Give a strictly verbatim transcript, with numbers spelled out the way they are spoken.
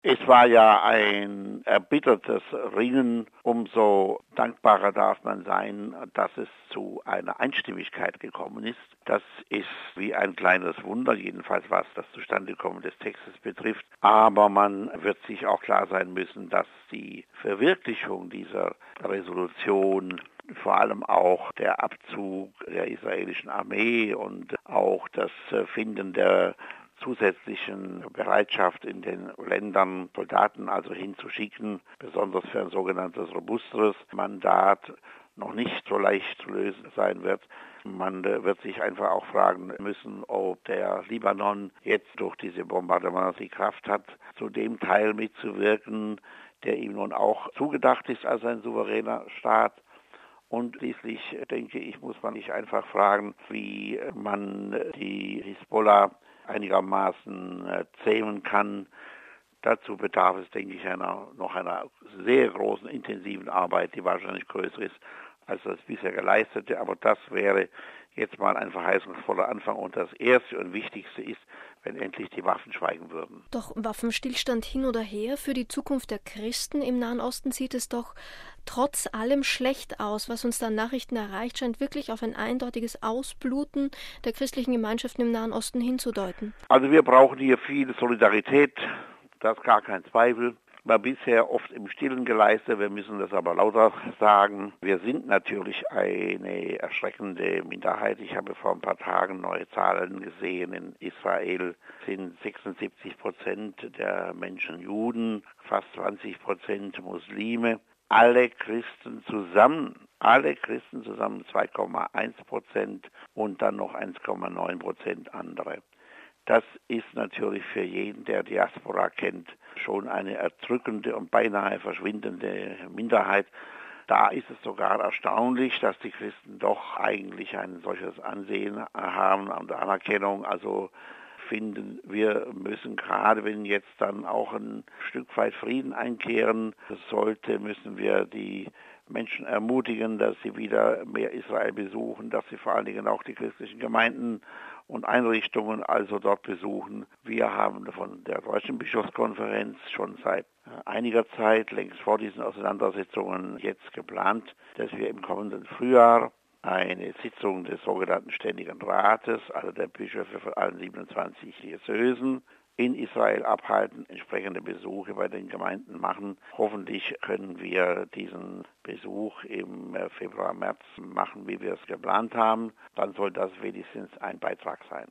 Es war ja ein erbittertes Ringen. Umso dankbarer darf man sein, dass es zu einer Einstimmigkeit gekommen ist. Das ist wie ein kleines Wunder, jedenfalls was das Zustandekommen des Textes betrifft. Aber man wird sich auch klar sein müssen, dass die Verwirklichung dieser Resolution, vor allem auch der Abzug der israelischen Armee und auch das Finden der zusätzlichen Bereitschaft in den Ländern, Soldaten also hinzuschicken, besonders für ein sogenanntes robustes Mandat, noch nicht so leicht zu lösen sein wird. Man wird sich einfach auch fragen müssen, ob der Libanon jetzt durch diese Bombardements die Kraft hat, zu dem Teil mitzuwirken, der ihm nun auch zugedacht ist als ein souveräner Staat. Und schließlich, denke ich, muss man sich einfach fragen, wie man die Hisbollah einigermaßen äh, zähmen kann. Dazu bedarf es, denke ich, einer, noch einer sehr großen, intensiven Arbeit, die wahrscheinlich größer ist als das bisher geleistete. Aber das wäre jetzt mal ein verheißungsvoller Anfang. Und das Erste und Wichtigste ist, wenn endlich die Waffen schweigen würden. Doch Waffenstillstand hin oder her, für die Zukunft der Christen im Nahen Osten sieht es doch trotz allem schlecht aus. Was uns da an Nachrichten erreicht, scheint wirklich auf ein eindeutiges Ausbluten der christlichen Gemeinschaften im Nahen Osten hinzudeuten. Also wir brauchen hier viel Solidarität, das ist gar kein Zweifel. War bisher oft im Stillen geleistet, wir müssen das aber lauter sagen. Wir sind natürlich eine erschreckende Minderheit. Ich habe vor ein paar Tagen neue Zahlen gesehen. In Israel sind sechsundsiebzig Prozent der Menschen Juden, fast zwanzig Prozent Muslime. Alle Christen zusammen, alle Christen zusammen zwei Komma eins Prozent und dann noch eins Komma neun Prozent andere. Das ist natürlich für jeden, der Diaspora kennt, schon eine erdrückende und beinahe verschwindende Minderheit. Da ist es sogar erstaunlich, dass die Christen doch eigentlich ein solches Ansehen haben und Anerkennung. Also finden, wir müssen gerade, wenn jetzt dann auch ein Stück weit Frieden einkehren sollte, müssen wir die Menschen ermutigen, dass sie wieder mehr Israel besuchen, dass sie vor allen Dingen auch die christlichen Gemeinden und Einrichtungen also dort besuchen. Wir haben von der Deutschen Bischofskonferenz schon seit einiger Zeit, längst vor diesen Auseinandersetzungen, jetzt geplant, dass wir im kommenden Frühjahr eine Sitzung des sogenannten Ständigen Rates, also der Bischöfe von allen siebenundzwanzig Diözesen, in Israel abhalten, entsprechende Besuche bei den Gemeinden machen. Hoffentlich können wir diesen Besuch im Februar, März machen, wie wir es geplant haben. Dann soll das wenigstens ein Beitrag sein.